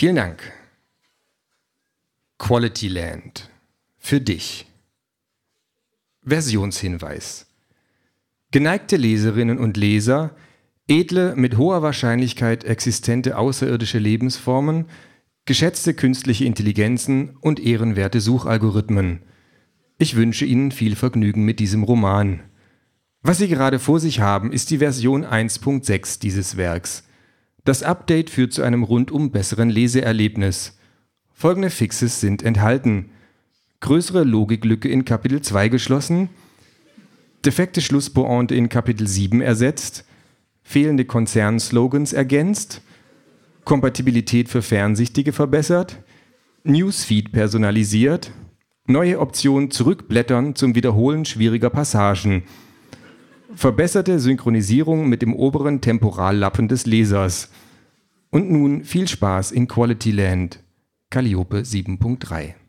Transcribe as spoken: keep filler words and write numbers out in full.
Vielen Dank. Quality Land. Für dich. Versionshinweis. Geneigte Leserinnen und Leser, edle, mit hoher Wahrscheinlichkeit existente außerirdische Lebensformen, geschätzte künstliche Intelligenzen und ehrenwerte Suchalgorithmen. Ich wünsche Ihnen viel Vergnügen mit diesem Roman. Was Sie gerade vor sich haben, ist die Version eins Punkt sechs dieses Werks. Das Update führt zu einem rundum besseren Leseerlebnis. Folgende Fixes sind enthalten: größere Logiklücke in Kapitel zwei geschlossen, defekte Schlusspointe in Kapitel sieben ersetzt, fehlende Konzernslogans ergänzt, Kompatibilität für Fernsichtige verbessert, Newsfeed personalisiert, neue Option Zurückblättern zum Wiederholen schwieriger Passagen, verbesserte Synchronisierung mit dem oberen Temporallappen des Lesers. Und nun viel Spaß in Quality Land. Calliope sieben Punkt drei.